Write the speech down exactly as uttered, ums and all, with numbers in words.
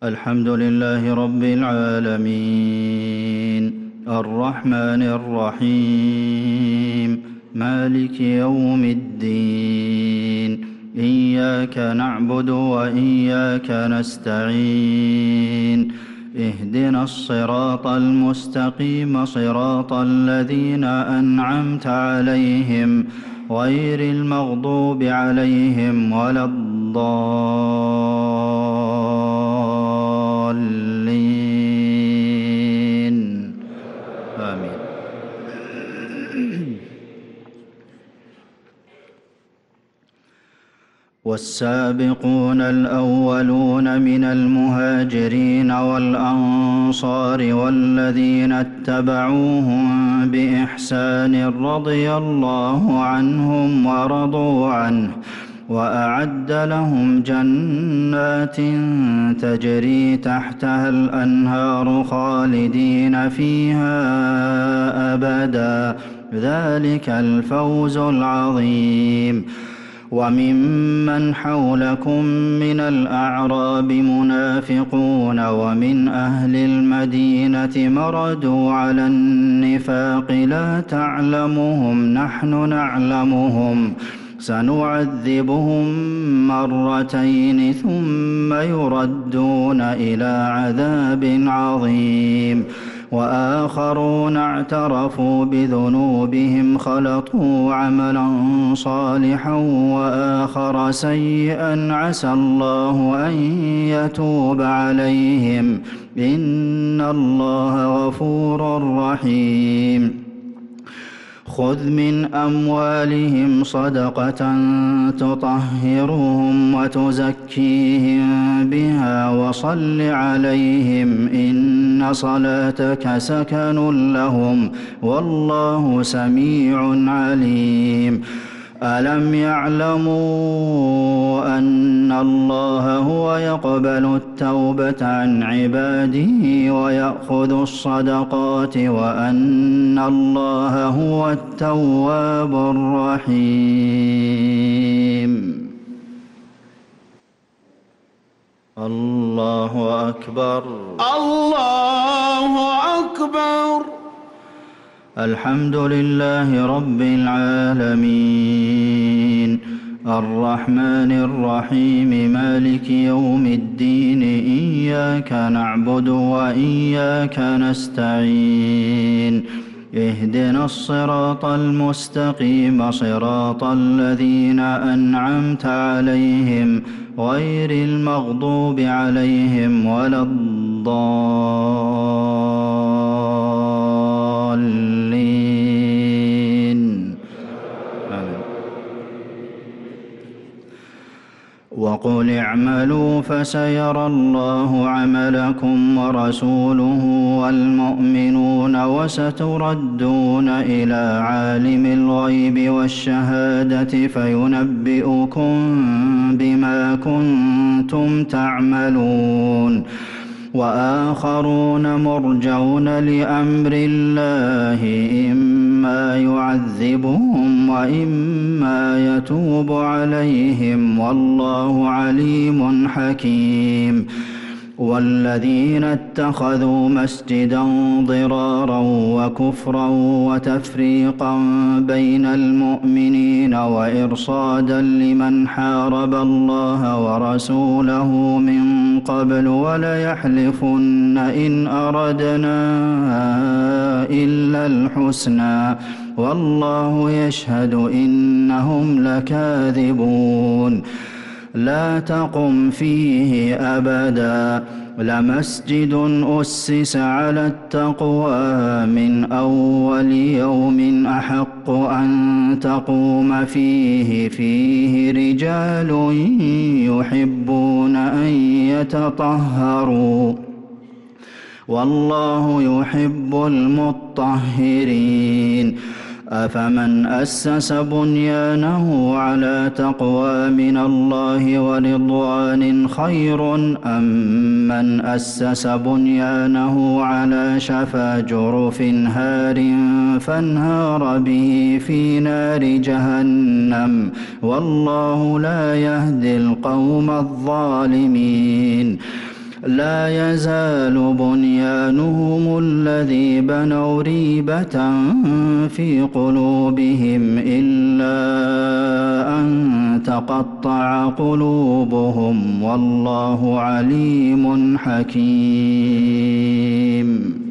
الحمد لله رب العالمين الرحمن الرحيم مالك يوم الدين إياك نعبد وإياك نستعين اهدنا الصراط المستقيم صراط الذين أنعمت عليهم غير المغضوب عليهم ولا الضالين آمين. والسابقون الأولون من المهاجرين والأنصار والذين اتبعوهم بإحسان رضي الله عنهم ورضوا عنه وأعد لهم جنات تجري تحتها الأنهار خالدين فيها أبدا ذلك الفوز العظيم. وممن حولكم من الأعراب منافقون ومن أهل المدينة مردوا على النفاق لا تعلمهم نحن نعلمهم سنعذبهم مرتين ثم يردون إلى عذاب عظيم. وآخرون اعترفوا بذنوبهم خلطوا عملا صالحا وآخر سيئا عسى الله أن يتوب عليهم إن الله غفور رحيم. خذ من أموالهم صدقة تطهرهم وتزكيهم بها وصل عليهم إن صلاتك سكن لهم والله سميع عليم. ألم يعلموا أن الله هو يقبل التوبة عن عباده ويأخذ الصدقات وأن الله هو التواب الرحيم. الله أكبر الله أكبر. الحمد لله رب العالمين الرحمن الرحيم مالك يوم الدين إياك نعبد وإياك نستعين اهدنا الصراط المستقيم صراط الذين أنعمت عليهم غير المغضوب عليهم ولا الضالين آمين. وقل اعملوا فسيرى الله عملكم ورسوله والمؤمنون وستردون إلى عالم الغيب والشهادة فينبئكم بما كنتم تعملون. وآخرون مرجون لأمر الله إما يعذبهم وإما يتوب عليهم والله عليم حكيم. والذين اتخذوا مسجدا ضرارا وكفرا وتفريقا بين المؤمنين وإرصادا لمن حارب الله ورسوله من قبل وليحلفن إن أردنا إلا الحسنى والله يشهد إنهم لكاذبون. لا تقم فيه أبدا لمسجد أسس على التقوى من أول يوم أحق أن تقوم فيه فيه رجال يحبون أن يتطهروا والله يحب المطهرين. أفمن أسس بنيانه على تقوى من الله ورضوان خير أم من أسس بنيانه على شفا جرف هار فانهار به في نار جهنم والله لا يهدي القوم الظالمين. لا يزال بنيانهم الذي بنوا ريبة في قلوبهم إلا أن تقطع قلوبهم والله عليم حكيم.